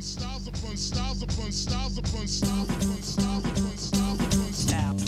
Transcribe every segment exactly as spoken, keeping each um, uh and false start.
styles upon styles upon styles upon styles upon styles upon styles upon styles.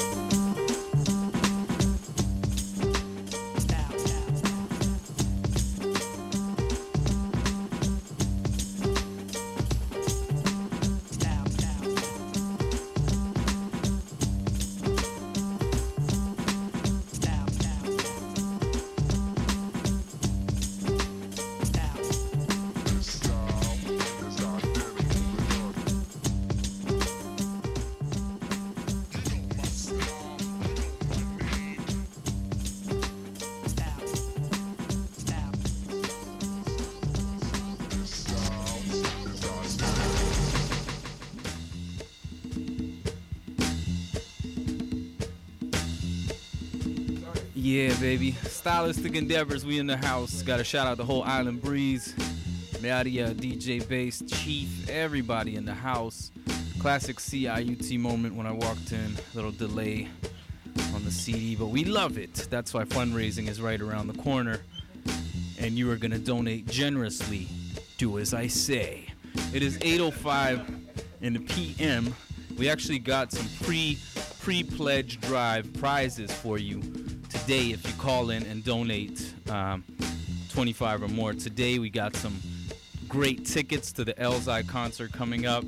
Yeah, baby. Stylistic Endeavors, we in the house. Got to shout out the whole Island Breeze, Nadia, D J Bass, Chief, everybody in the house. Classic C I U T moment when I walked in. Little delay on the C D, but we love it. That's why fundraising is right around the corner. And you are going to donate generously. Do as I say. It is eight oh five in the P M. We actually got some pre, pre-pledge drive prizes for you today if you call in and donate um, twenty-five or more. Today we got some great tickets to the Elzai concert coming up,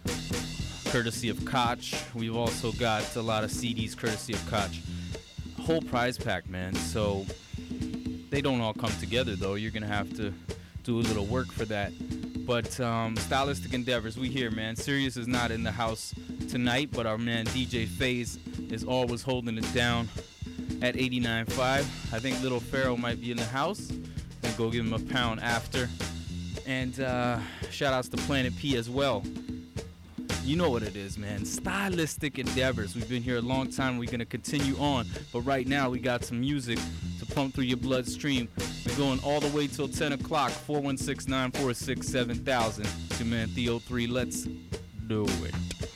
courtesy of Koch. We've also got a lot of C Ds courtesy of Koch. Whole prize pack, man. So they don't all come together though. You're gonna have to do a little work for that. But um, Stylistic Endeavors, we here, man. Sirius is not in the house tonight, but our man D J FaZe is always holding it down at eighty-nine point five. I think Little Pharaoh might be in the house. And go give him a pound after. And uh, shout outs to Planet P as well. You know what it is, man. Stylistic Endeavors. We've been here a long time. We're going to continue on. But right now, we got some music to pump through your bloodstream. We're going all the way till ten o'clock. four one six, nine four six, seven thousand. It's your man Theo three. Let's do it.